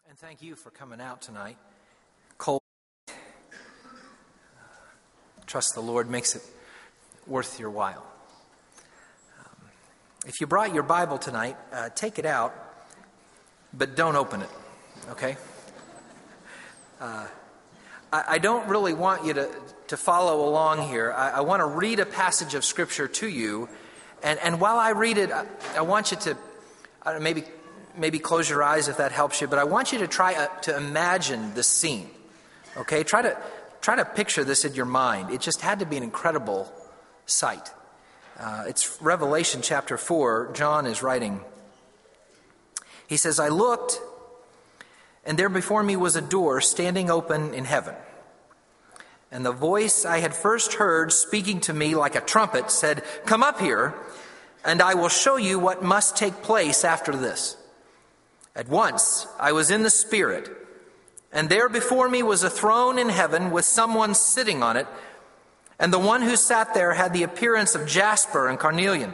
And thank you for coming out tonight. Cold. Trust the Lord makes it worth your while. If you brought your Bible tonight, take it out, but don't open it, okay? I don't really want you to follow along here. I want to read a passage of Scripture to you, and while I read it, I want you to maybe close your eyes if that helps you, but I want you to try to imagine the scene, okay? Try to picture this in your mind. It just had to be an incredible sight. It's Revelation chapter 4. John is writing. He says, "I looked, and there before me was a door standing open in heaven. And the voice I had first heard speaking to me like a trumpet said, 'Come up here, and I will show you what must take place after this.' At once I was in the Spirit, and there before me was a throne in heaven with someone sitting on it, and the one who sat there had the appearance of jasper and carnelian.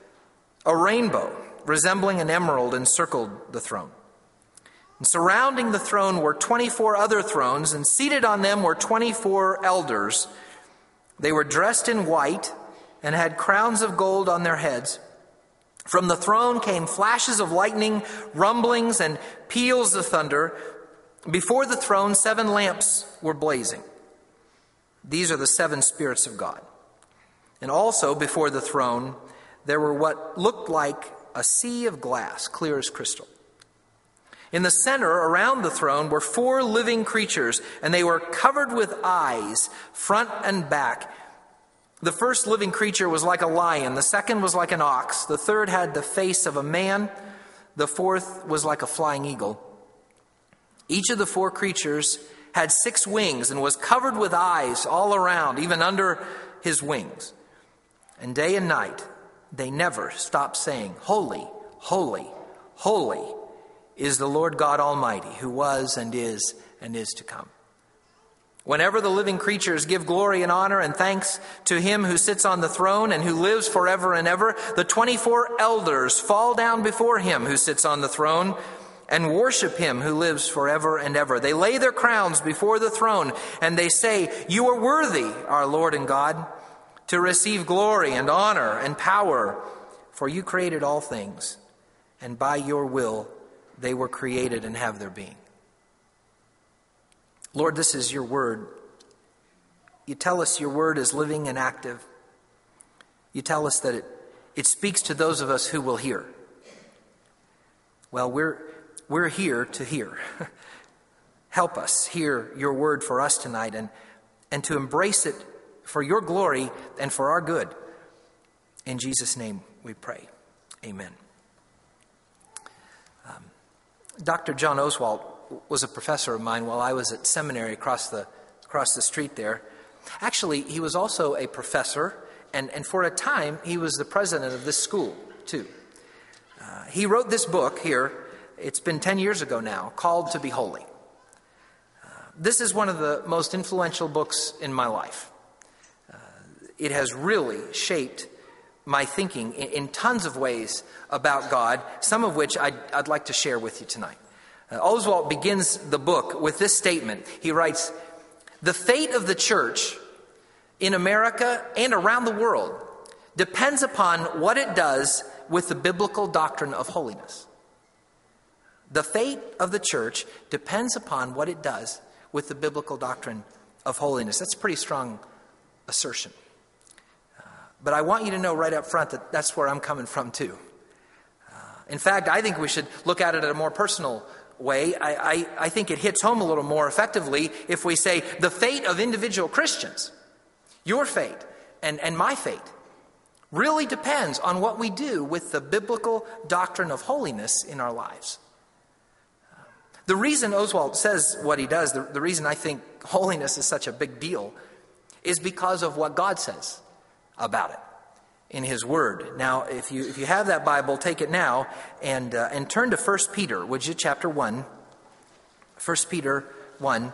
A rainbow resembling an emerald encircled the throne. And surrounding the throne were 24 other thrones, and seated on them were 24 elders. They were dressed in white and had crowns of gold on their heads. From the throne came flashes of lightning, rumblings, and peals of thunder. Before the throne, 7 lamps were blazing. These are the 7 spirits of God. And also before the throne, there were what looked like a sea of glass, clear as crystal. In the center, around the throne, were 4 living creatures, and they were covered with eyes, front and back. The first living creature was like a lion, the second was like an ox, the third had the face of a man, the fourth was like a flying eagle. Each of the 4 creatures had 6 wings and was covered with eyes all around, even under his wings. And day and night, they never stopped saying, 'Holy, holy, holy is the Lord God Almighty, who was and is to come.' Whenever the living creatures give glory and honor and thanks to him who sits on the throne and who lives forever and ever, the 24 elders fall down before him who sits on the throne and worship him who lives forever and ever. They lay their crowns before the throne and they say, 'You are worthy, our Lord and God, to receive glory and honor and power, for you created all things, and by your will they were created and have their being.'" Lord, this is your word. You tell us your word is living and active. You tell us that it speaks to those of us who will hear. Well, we're here to hear. Help us hear your word for us tonight and to embrace it for your glory and for our good. In Jesus' name we pray. Amen. Dr. John Oswalt was a professor of mine while I was at seminary across the street there. Actually, he was also a professor, and for a time, he was the president of this school, too. He wrote this book here, it's been 10 years ago now, called To Be Holy. This is one of the most influential books in my life. It has really shaped my thinking in tons of ways about God, some of which I'd like to share with you tonight. Oswalt begins the book with this statement. He writes, "The fate of the church in America and around the world depends upon what it does with the biblical doctrine of holiness." The fate of the church depends upon what it does with the biblical doctrine of holiness. That's a pretty strong assertion. But I want you to know right up front that that's where I'm coming from too. In fact, I think we should look at it in a more personal way. I think it hits home a little more effectively if we say the fate of individual Christians, your fate and my fate, really depends on what we do with the biblical doctrine of holiness in our lives. The reason Oswalt says what he does, the reason I think holiness is such a big deal, is because of what God says about it in his word. Now, if you have that Bible, take it now and turn to 1 Peter, would you, chapter 1. 1 Peter 1.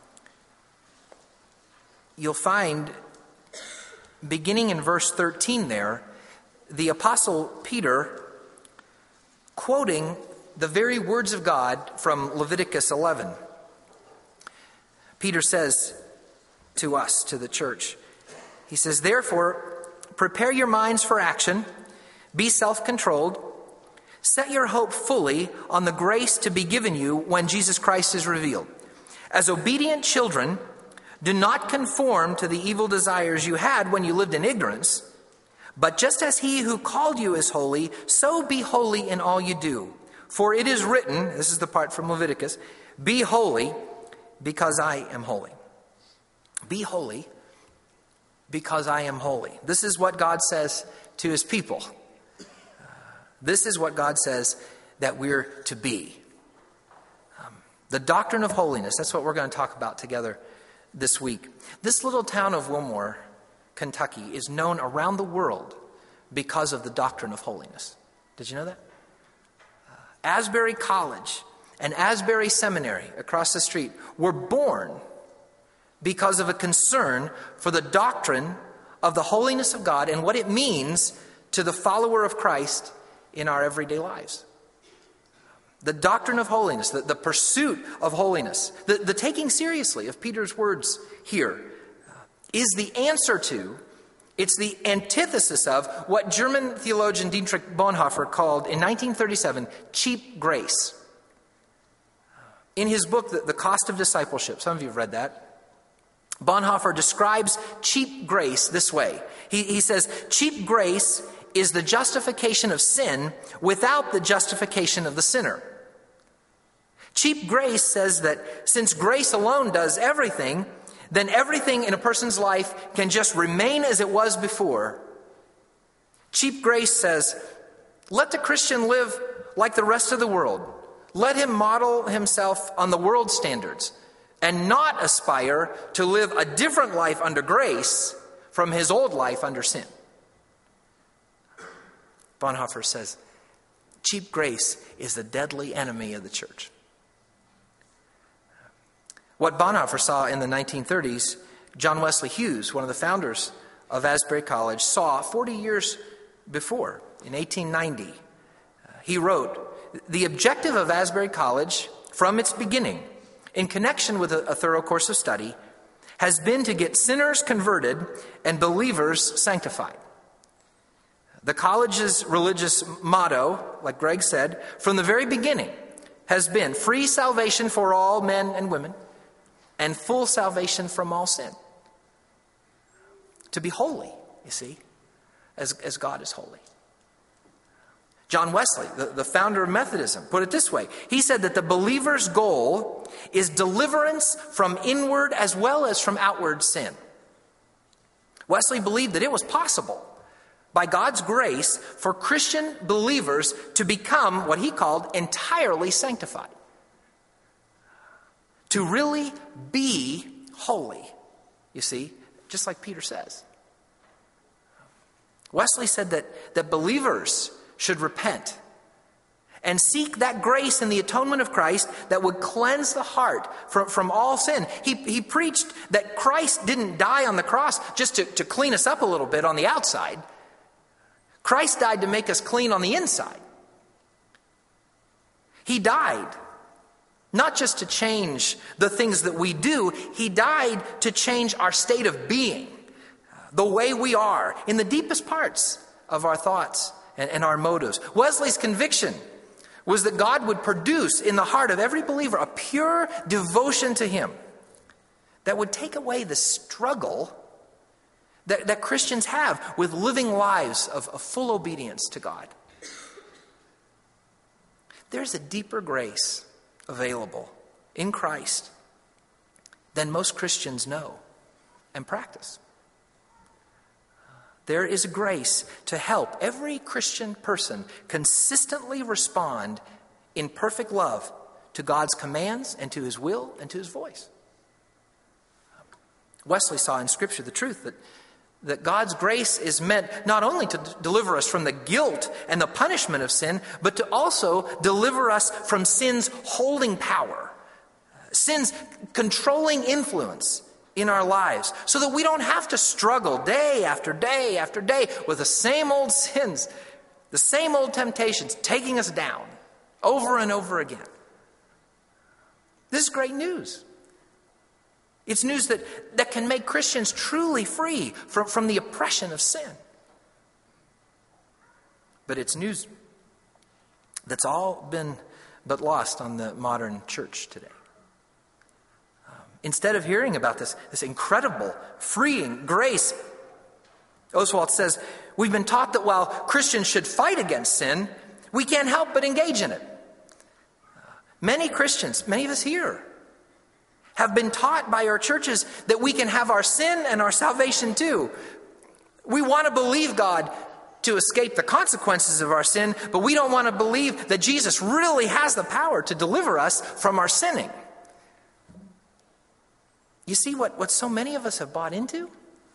You'll find, beginning in verse 13 there, the Apostle Peter quoting the very words of God from Leviticus 11. Peter says to us, to the church, he says, "Therefore, prepare your minds for action, be self-controlled, set your hope fully on the grace to be given you when Jesus Christ is revealed. As obedient children, do not conform to the evil desires you had when you lived in ignorance, but just as he who called you is holy, so be holy in all you do. For it is written," this is the part from Leviticus, "Be holy because I am holy." Be holy because I am holy. This is what God says to his people. This is what God says that we're to be. The doctrine of holiness, that's what we're going to talk about together this week. This little town of Wilmore, Kentucky, is known around the world because of the doctrine of holiness. Did you know that? Asbury College and Asbury Seminary across the street were born because of a concern for the doctrine of the holiness of God and what it means to the follower of Christ in our everyday lives. The doctrine of holiness, the pursuit of holiness, the taking seriously of Peter's words here is the answer to, it's the antithesis of what German theologian Dietrich Bonhoeffer called in 1937 cheap grace. In his book, The Cost of Discipleship, some of you have read that, Bonhoeffer describes cheap grace this way. He says, cheap grace is the justification of sin without the justification of the sinner. Cheap grace says that since grace alone does everything, then everything in a person's life can just remain as it was before. Cheap grace says, let the Christian live like the rest of the world. Let him model himself on the world's standards and not aspire to live a different life under grace from his old life under sin. Bonhoeffer says, cheap grace is the deadly enemy of the church. What Bonhoeffer saw in the 1930s, John Wesley Hughes, one of the founders of Asbury College, saw 40 years before, in 1890. He wrote, "The objective of Asbury College, from its beginning, in connection with a thorough course of study, has been to get sinners converted and believers sanctified. The college's religious motto, like Greg said, from the very beginning has been free salvation for all men and women and full salvation from all sin. To be holy, you see, as God is holy." John Wesley, the founder of Methodism, put it this way. He said that the believer's goal is deliverance from inward as well as from outward sin. Wesley believed that it was possible, by God's grace, for Christian believers to become what he called entirely sanctified. To really be holy, you see, just like Peter says. Wesley said that believers should repent and seek that grace and the atonement of Christ that would cleanse the heart from all sin. He preached that Christ didn't die on the cross just to clean us up a little bit on the outside. Christ died to make us clean on the inside. He died not just to change the things that we do. He died to change our state of being, the way we are, in the deepest parts of our thoughts and our motives. Wesley's conviction was that God would produce in the heart of every believer a pure devotion to him that would take away the struggle that Christians have with living lives of full obedience to God. There's a deeper grace available in Christ than most Christians know and practice. There is a grace to help every Christian person consistently respond in perfect love to God's commands and to his will and to his voice. Wesley saw in Scripture the truth that God's grace is meant not only to deliver us from the guilt and the punishment of sin, but to also deliver us from sin's holding power, sin's controlling influence in our lives, so that we don't have to struggle day after day after day with the same old sins, the same old temptations taking us down over and over again. This is great news. It's news that can make Christians truly free from the oppression of sin. But it's news that's all been but lost on the modern church today. Instead of hearing about this incredible, freeing grace, Oswalt says, we've been taught that while Christians should fight against sin, we can't help but engage in it. Many Christians, many of us here, have been taught by our churches that we can have our sin and our salvation too. We want to believe God to escape the consequences of our sin, but we don't want to believe that Jesus really has the power to deliver us from our sinning. You see what so many of us have bought into?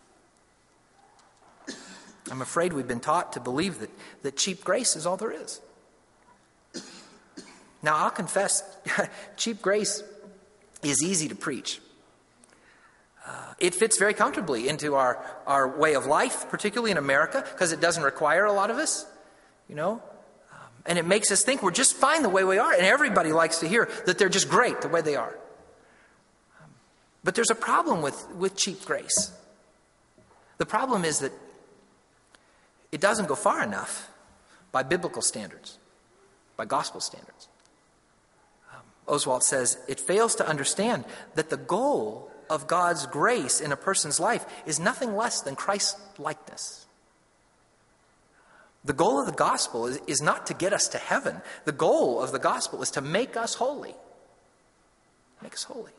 I'm afraid we've been taught to believe that cheap grace is all there is. Now, I'll confess, cheap grace is easy to preach. It fits very comfortably into our way of life, particularly in America, because it doesn't require a lot of us, and it makes us think we're just fine the way we are, and everybody likes to hear that they're just great the way they are. But there's a problem with cheap grace. The problem is that it doesn't go far enough by biblical standards, by gospel standards. Oswalt says it fails to understand that the goal of God's grace in a person's life is nothing less than Christ-likeness. The goal of the gospel is not to get us to heaven. The goal of the gospel is to make us holy. Make us holy.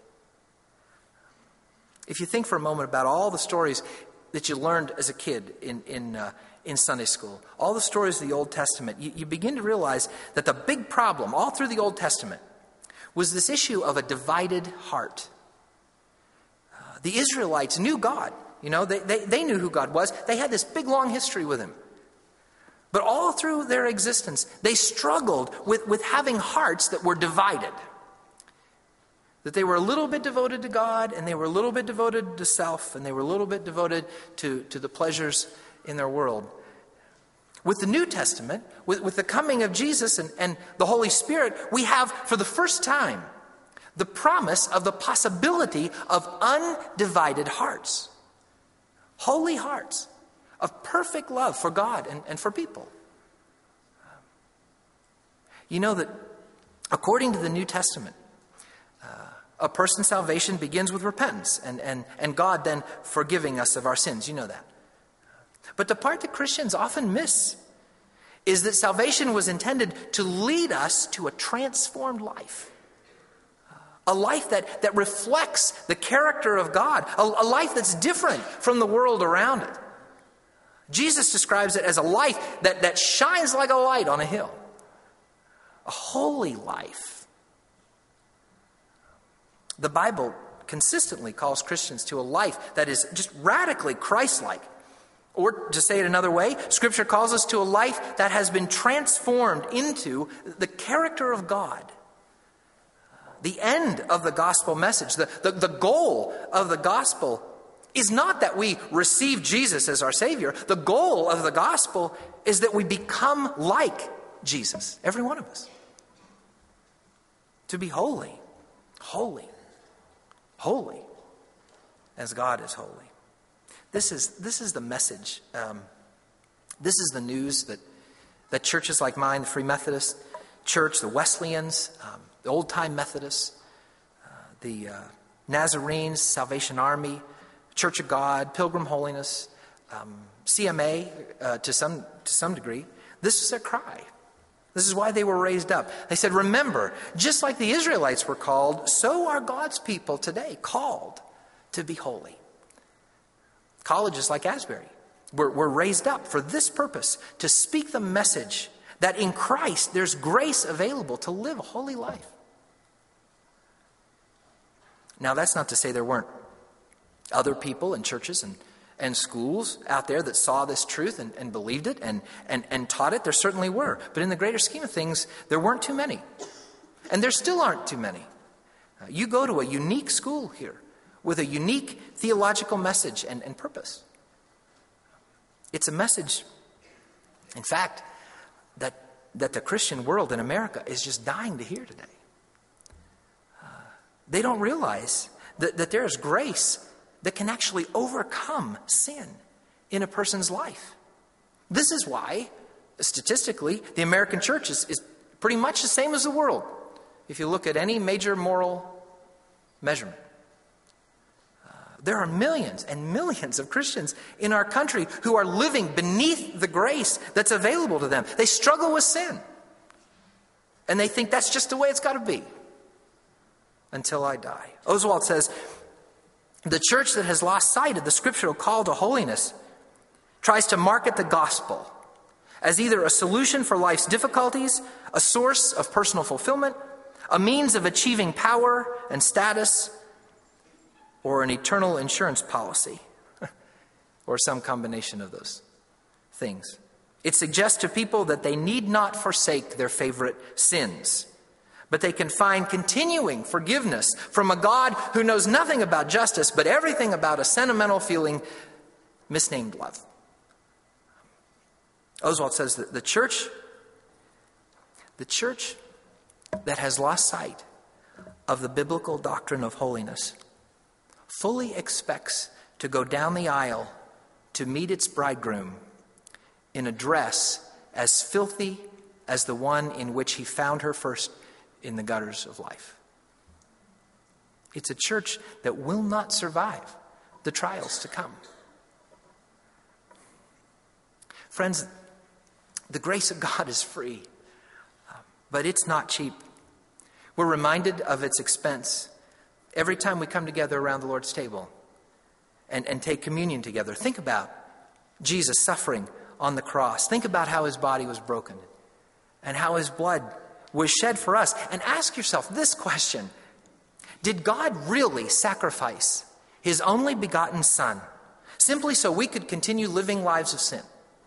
If you think for a moment about all the stories that you learned as a kid in Sunday school, all the stories of the Old Testament, you begin to realize that the big problem all through the Old Testament was this issue of a divided heart. The Israelites knew God. They knew who God was. They had this big, long history with him. But all through their existence, they struggled with having hearts that were divided. That they were a little bit devoted to God, and they were a little bit devoted to self, and they were a little bit devoted to the pleasures in their world. With the New Testament, with the coming of Jesus and the Holy Spirit, we have, for the first time, the promise of the possibility of undivided hearts. Holy hearts of perfect love for God and for people. You know that according to the New Testament, a person's salvation begins with repentance and God then forgiving us of our sins. You know that. But the part that Christians often miss is that salvation was intended to lead us to a transformed life. A life that reflects the character of God. A life that's different from the world around it. Jesus describes it as a life that shines like a light on a hill. A holy life. The Bible consistently calls Christians to a life that is just radically Christ-like. Or to say it another way, Scripture calls us to a life that has been transformed into the character of God. The end of the gospel message, the goal of the gospel is not that we receive Jesus as our Savior. The goal of the gospel is that we become like Jesus, every one of us. To be holy, holy, holy, as God is holy. This is the message. This is the news that churches like mine, the Free Methodist Church, the Wesleyans, the Old-Time Methodists, the Nazarenes, Salvation Army, Church of God, Pilgrim Holiness, CMA to some degree. This is their cry. This is why they were raised up. They said, remember, just like the Israelites were called, so are God's people today called to be holy. Colleges like Asbury were raised up for this purpose, to speak the message that in Christ there's grace available to live a holy life. Now, that's not to say there weren't other people in churches and schools out there that saw this truth and believed it and taught it. There certainly were. But in the greater scheme of things, there weren't too many. And there still aren't too many. You go to a unique school here with a unique theological message and purpose. It's a message, in fact, that the Christian world in America is just dying to hear today. They don't realize that there is grace that can actually overcome sin in a person's life. This is why, statistically, the American church is pretty much the same as the world, if you look at any major moral measurement. There are millions and millions of Christians in our country who are living beneath the grace that's available to them. They struggle with sin. And they think that's just the way it's got to be until I die. Oswald says, the church that has lost sight of the scriptural call to holiness tries to market the gospel as either a solution for life's difficulties, a source of personal fulfillment, a means of achieving power and status, or an eternal insurance policy, or some combination of those things. It suggests to people that they need not forsake their favorite sins, but they can find continuing forgiveness from a God who knows nothing about justice, but everything about a sentimental feeling, misnamed love. Oswald says that the church that has lost sight of the biblical doctrine of holiness fully expects to go down the aisle to meet its bridegroom in a dress as filthy as the one in which he found her first in the gutters of life. It's a church that will not survive the trials to come. Friends, the grace of God is free, but it's not cheap. We're reminded of its expense every time we come together around the Lord's table and take communion together. Think about Jesus suffering on the cross. Think about how his body was broken and how his blood was shed for us. And ask yourself this question: did God really sacrifice his only begotten Son simply so we could continue living lives of sin?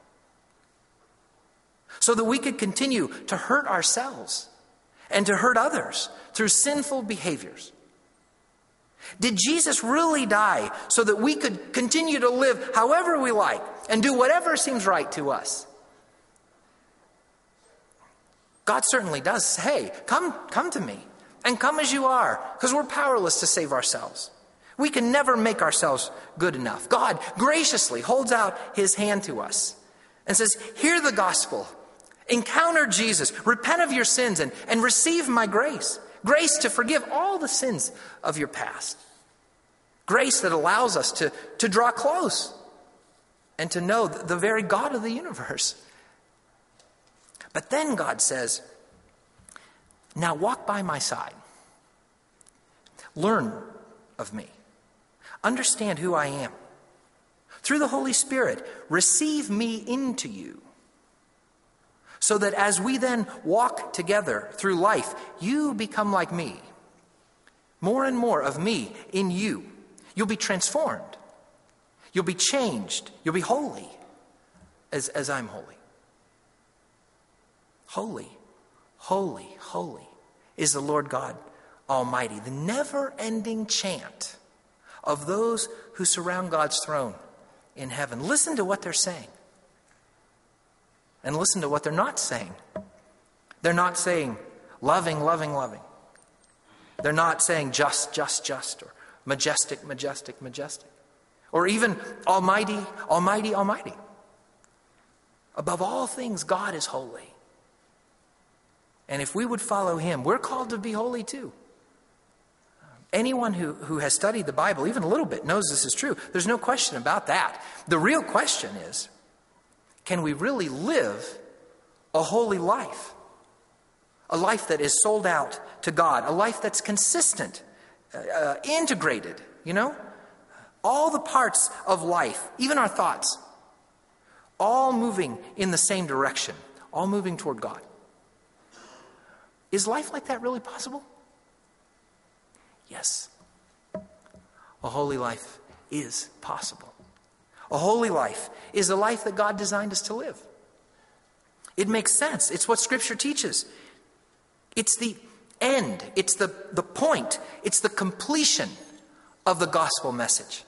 So that we could continue to hurt ourselves and to hurt others through sinful behaviors? Did Jesus really die so that we could continue to live however we like and do whatever seems right to us? God certainly does say, come to me and come as you are, because we're powerless to save ourselves. We can never make ourselves good enough. God graciously holds out his hand to us and says, hear the gospel, encounter Jesus, repent of your sins and receive my grace. Grace to forgive all the sins of your past. Grace that allows us to draw close and to know the very God of the universe. But then God says, now walk by my side. Learn of me. Understand who I am. Through the Holy Spirit, receive me into you. So that as we then walk together through life, you become like me. More and more of me in you. You'll be transformed. You'll be changed. You'll be holy as I'm holy. Holy, holy, holy is the Lord God Almighty. The never-ending chant of those who surround God's throne in heaven. Listen to what they're saying. And listen to what they're not saying. They're not saying loving, loving, loving. They're not saying just, just, just, or majestic, majestic, majestic. Or even almighty, almighty, almighty. Above all things, God is holy. And if we would follow him, we're called to be holy too. Anyone who has studied the Bible, even a little bit, knows this is true. There's no question about that. The real question is, can we really live a holy life? A life that is sold out to God. A life that's consistent, integrated, All the parts of life, even our thoughts, all moving in the same direction. All moving toward God. Is life like that really possible? Yes. A holy life is possible. A holy life is the life that God designed us to live. It makes sense. It's what Scripture teaches. It's the end. It's the point. It's the completion of the gospel message.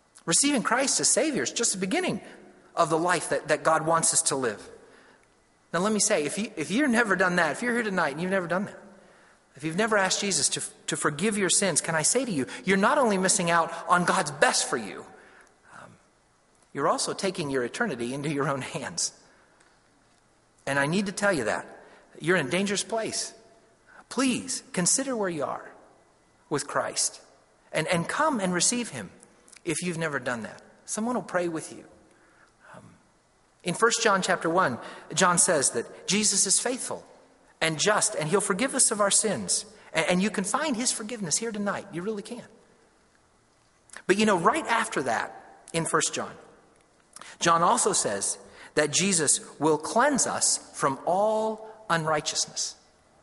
Receiving Christ as Savior is just the beginning of the life that God wants us to live. Now let me say, if you've never done that, if you're here tonight and you've never done that, if you've never asked Jesus to forgive your sins, can I say to you, you're not only missing out on God's best for you, you're also taking your eternity into your own hands. And I need to tell you that. You're in a dangerous place. Please consider where you are with Christ. And come and receive him if you've never done that. Someone will pray with you. In 1 John chapter 1, John says that Jesus is faithful and just, and he'll forgive us of our sins. And you can find his forgiveness here tonight. You really can. But right after that, in 1 John, John also says that Jesus will cleanse us from all unrighteousness.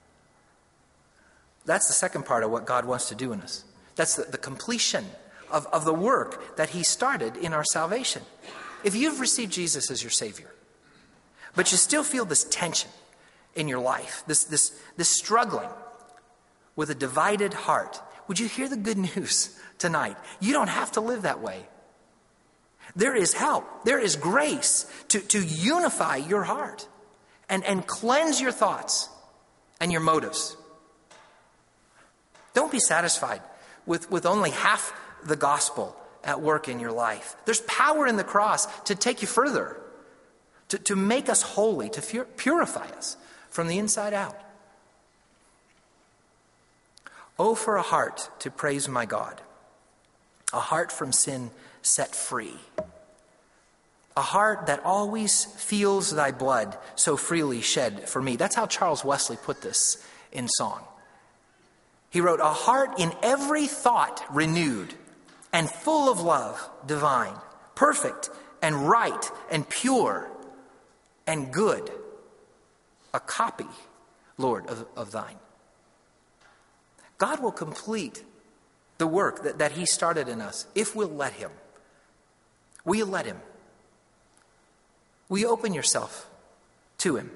That's the second part of what God wants to do in us. That's the completion of the work that he started in our salvation. If you've received Jesus as your Savior, but you still feel this tension in your life, this struggling with a divided heart, would you hear the good news tonight? You don't have to live that way. There is help. There is grace to unify your heart and cleanse your thoughts and your motives. Don't be satisfied with only half the gospel at work in your life. There's power in the cross to take you further, to make us holy, to purify us from the inside out. Oh, for a heart to praise my God, a heart from sin set free, a heart that always feels thy blood so freely shed for me. That's how Charles Wesley put this in song. He wrote, a heart in every thought renewed and full of love divine, perfect and right and pure and good, a copy, Lord, of thine. God will complete the work that he started in us if we'll let him. Will you let him? Will you open yourself to him?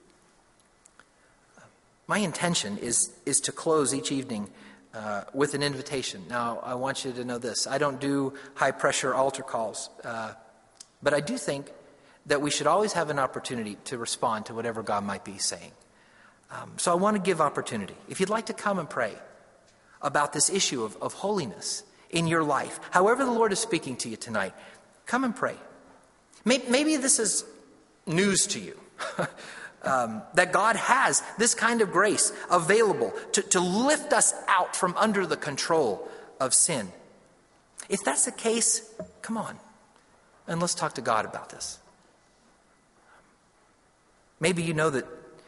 My intention is to close each evening with an invitation. Now, I want you to know this. I don't do high-pressure altar calls, but I do think that we should always have an opportunity to respond to whatever God might be saying. So I want to give opportunity. If you'd like to come and pray about this issue of holiness in your life, however the Lord is speaking to you tonight, come and pray. Maybe this is news to you, that God has this kind of grace available to lift us out from under the control of sin. If that's the case, come on, and let's talk to God about this. Maybe you know that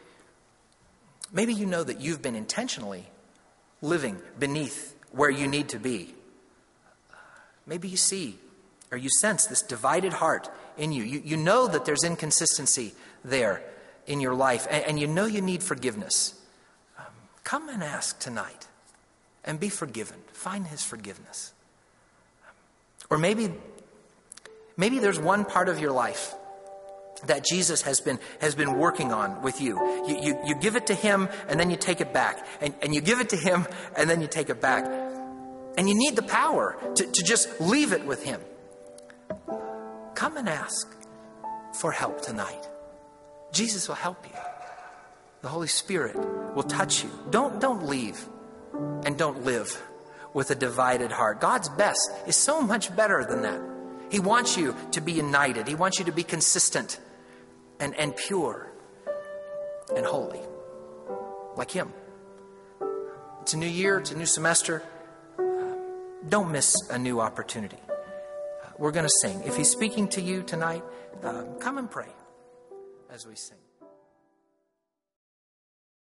you've been intentionally living beneath where you need to be. Maybe you see or you sense this divided heart in you. You know that there's inconsistency there in your life, and you know you need forgiveness. Come and ask tonight and be forgiven. Find his forgiveness. Or maybe there's one part of your life that Jesus has been working on with you. You give it to him and then you take it back. And you give it to him and then you take it back. And you need the power to just leave it with him. Come and ask for help tonight. Jesus will help you. The Holy Spirit will touch you. Don't leave and don't live with a divided heart. God's best is so much better than that. He wants you to be united. He wants you to be consistent and pure and holy, like him. It's a new year. It's a new semester. Don't miss a new opportunity. We're going to sing. If he's speaking to you tonight, come and pray as we sing.